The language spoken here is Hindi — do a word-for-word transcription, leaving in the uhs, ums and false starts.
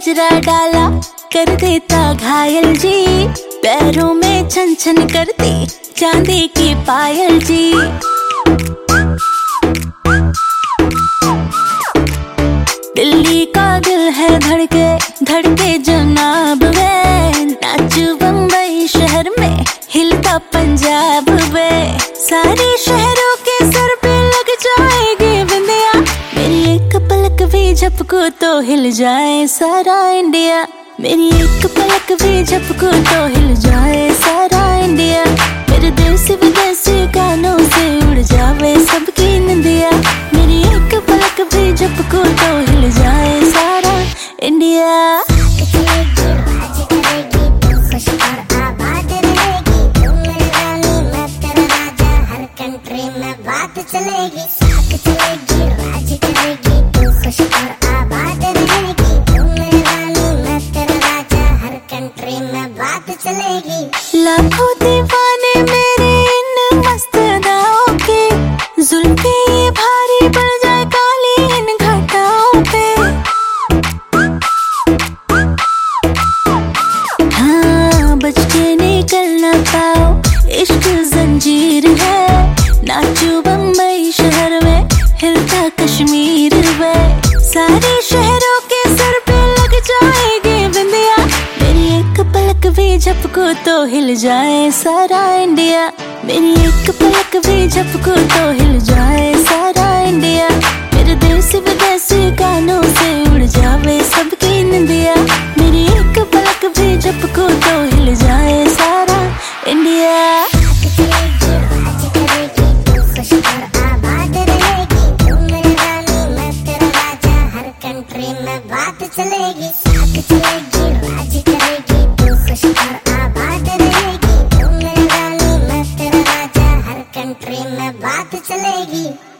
गजरा डाला कर देता घायल जी, पैरों में छन छन करती चांदी की पायल जी। दिल्ली का दिल है धड़के धड़के जनाब वे, नाचू बम्बई शहर में हिलता पंजाब वे, सारे शहरों के सर पे लग जाएगी बिंदिया, मेरी एक पलक भी झपको तो हिल जाए सारा इंडिया, मेरी एक पलक भी झपको तो हिल जाए सारा इंडिया, मेरे देश विदेशी गानों से उड़ जावे सबकी निंदिया, मेरी एक पलक भी झपको तो हिल जाए सारा इंडिया। चलेगी साथ चलेगी राज करेगी तू खुश और आबाद रहेगी, तू मेरी रानी मैं तेरा राजा, हर कंट्री में बात चलेगी। लाखों दीवाने मेरे इन मस्त अदाओं के, जुल्फे ये भारी पड़ जाए काली इन घटाओं पे, हाँ बच के निकल ना पाओ इश्क जंजीर है, नाचू बम्बई शहर में हिलता कश्मीर में, सारे शहरों के सर पे लग जाएगी बिंदिया, मेरी एक पलक भी झपको तो हिल जाए सारा इंडिया, मेरी एक पलक भी झपको तो हिल जाए सारा इंडिया, मेरे देश विदेशी गानों से उड़ जावे सबकी निंदिया, मेरी एक पलक भी झपको तो हिल जाए सारा इंडिया। बात चलेगी साथ चलेगी राज करेगी तू खुश और आबाद रहेगी, तू मेरी रानी मैं तेरा राजा, हर कंट्री में बात चलेगी।